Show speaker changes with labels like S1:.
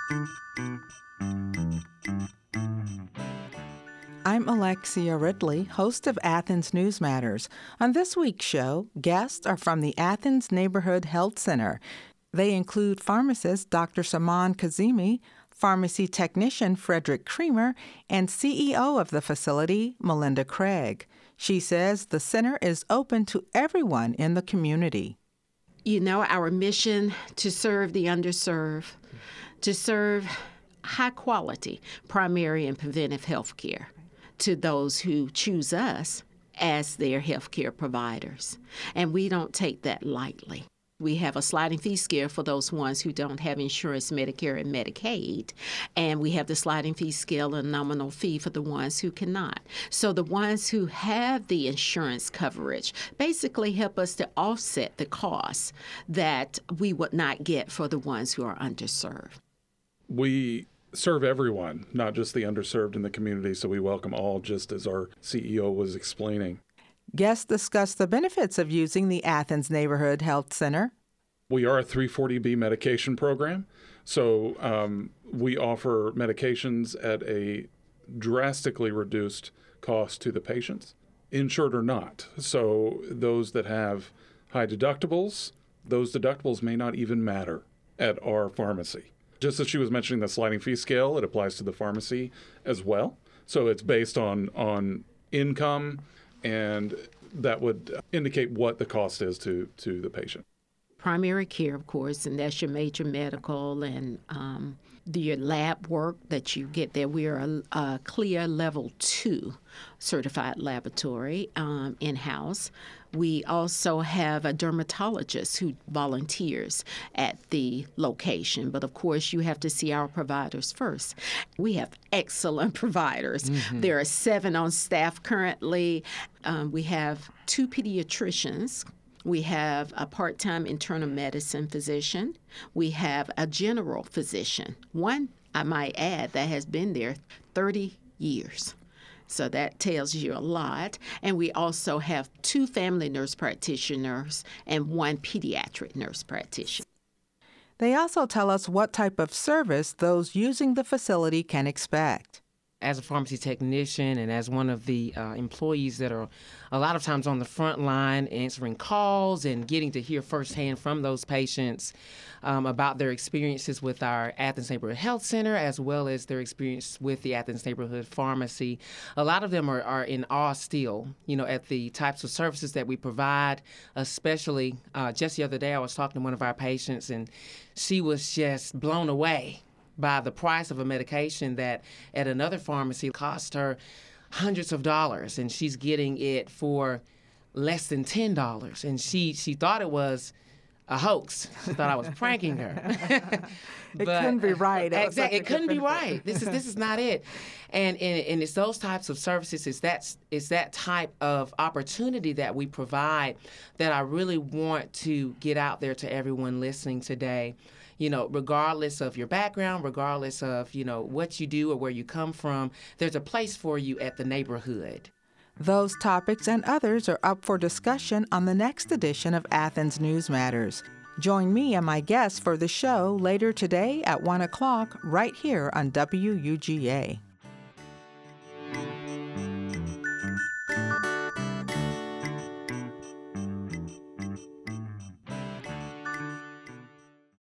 S1: I'm Alexia Ridley, host of Athens News Matters. On this week's show, guests are from the Athens Neighborhood Health Center. They include pharmacist Dr. Saman Kazemi, pharmacy technician Frederick Creamer, and CEO of the facility, Melinda Craig. She says the center is open to everyone in the community.
S2: You know, our mission to serve the underserved, to serve high-quality primary and preventive health care to those who choose us as their health care providers. And we don't take that lightly. We have a sliding fee scale for those ones who don't have insurance, Medicare, and Medicaid. And we have the sliding fee scale and nominal fee for the ones who cannot. So the ones who have the insurance coverage basically help us to offset the costs that we would not get for the ones who are underserved.
S3: We serve everyone, not just the underserved in the community, so we welcome all, just as our CEO was explaining.
S1: Guests discuss the benefits of using the Athens Neighborhood Health Center.
S3: We are a 340B medication program, so we offer medications at a drastically reduced cost to the patients, insured or not. So those that have high deductibles, those deductibles may not even matter at our pharmacy. Just as she was mentioning the sliding fee scale, it applies to the pharmacy as well. So it's based on income, and that would indicate what the cost is to the patient.
S2: Primary care, of course, and that's your major medical and your lab work that you get there. We are a CLIA Level 2 certified laboratory in-house. We also have a dermatologist who volunteers at the location. But, of course, you have to see our providers first. We have excellent providers. Mm-hmm. There are 7 on staff currently. We have 2 pediatricians. We have a part-time internal medicine physician. We have a general physician. One, I might add, that has been there 30 years. So that tells you a lot. And we also have 2 family nurse practitioners and 1 pediatric nurse practitioner.
S1: They also tell us what type of service those using the facility can expect.
S4: As a pharmacy technician and as one of the employees that are a lot of times on the front line answering calls and getting to hear firsthand from those patients about their experiences with our Athens Neighborhood Health Center, as well as their experience with the Athens Neighborhood Pharmacy. A lot of them are in awe still, at the types of services that we provide, especially just the other day I was talking to one of our patients, and she was just blown away by the price of a medication that at another pharmacy cost her hundreds of dollars, and she's getting it for less than $10. And she thought it was a hoax. She thought I was pranking her.
S1: It couldn't be right.
S4: Exactly, it couldn't be right. This is not it. And it's those types of services, it's that type of opportunity that we provide that I really want to get out there to everyone listening today. Regardless of your background, regardless of, what you do or where you come from, there's a place for you at the neighborhood.
S1: Those topics and others are up for discussion on the next edition of Athens News Matters. Join me and my guests for the show later today at 1 o'clock right here on WUGA.